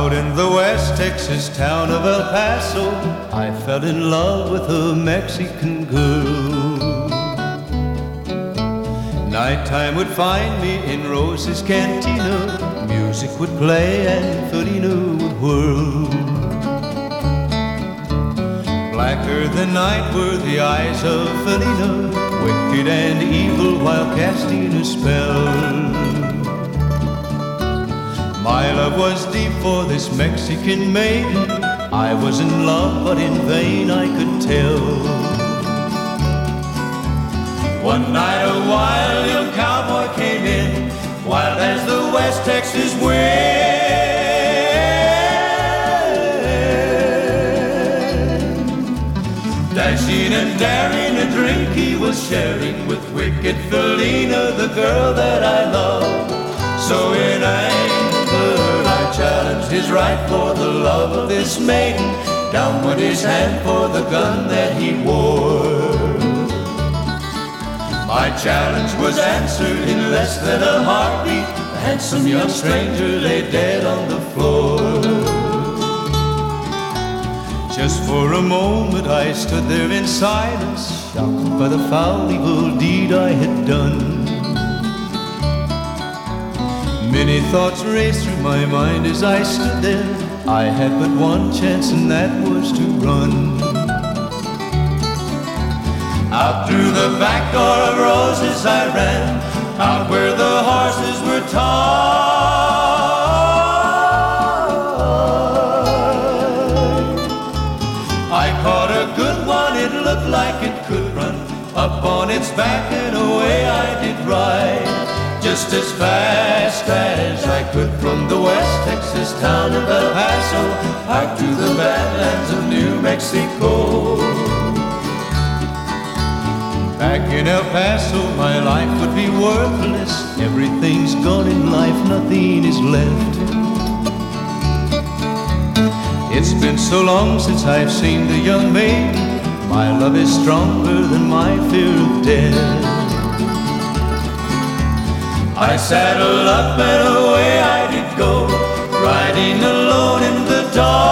Out in the West Texas town of El Paso, I fell in love with a Mexican girl. Nighttime would find me in Rose's cantina. Music would play and Felina would whirl. Blacker than night were the eyes of Felina, wicked and evil while casting a spell. My love was deep for this Mexican maiden. I was in love, but in vain I could tell. One night a wild young cowboy came in, wild as the West Texas wind. Dashing and daring, a drink he was sharing with wicked Felina, the girl that I love. So in anger I challenged his right for the love of this maiden. Down went his hand for the gun that he wore. My challenge was answered in less than a heartbeat. The handsome young stranger lay dead on the floor. Just for a moment I stood there in silence, shocked by the foul evil deed I had done. Many thoughts raced through my mind as I stood there. I had but one chance, and that was to run. Out through the back door of Roses I ran, out where the horses were tied. I caught a good one, it looked like it could run. Up on its back and away I did ride, just as fast as I could from the West Texas town of El Paso out to the badlands of New Mexico. Back in El Paso my life would be worthless. Everything's gone in life, nothing is left. It's been so long since I've seen the young maiden. My love is stronger than my fear of death. I saddled up and away I did go, riding alone in the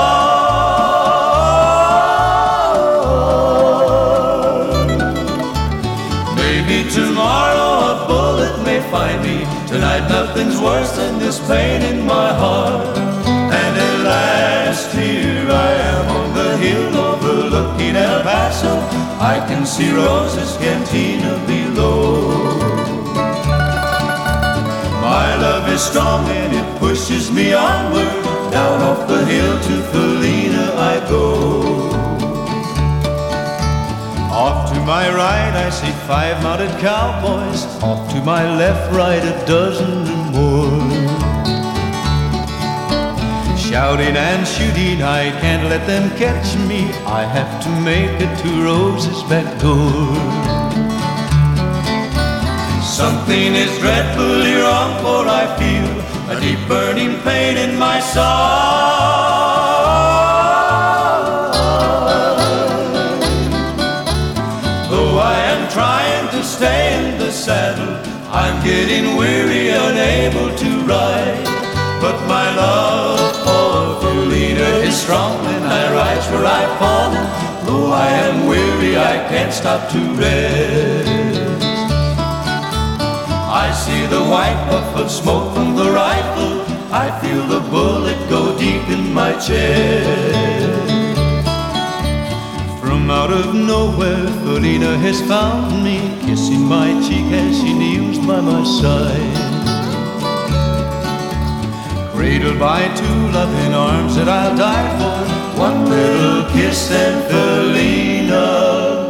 dark. Maybe tomorrow a bullet may find me. Tonight nothing's worse than this pain in my heart. And at last here I am on the hill overlooking El Paso. I can see Rose's cantina below. My love is strong and it pushes me onward. Down off the hill to Felina I go. Off to my right I see 5 mounted cowboys. Off to my left, right, a dozen or more. Shouting and shooting, I can't let them catch me. I have to make it to Rose's back door. Something is dreadfully wrong, for I feel a deep burning pain in my side. Though I am trying to stay in the saddle, I'm getting weary, unable to ride. But my love for Felina is strong, and I rise where I've fallen. Though I am weary, I can't stop to rest. I see the white puff of smoke from the rifle. I feel the bullet go deep in my chest. From out of nowhere, Felina has found me, kissing my cheek as she kneels by my side. Cradled by 2 loving arms that I'll die for. One little kiss and Felina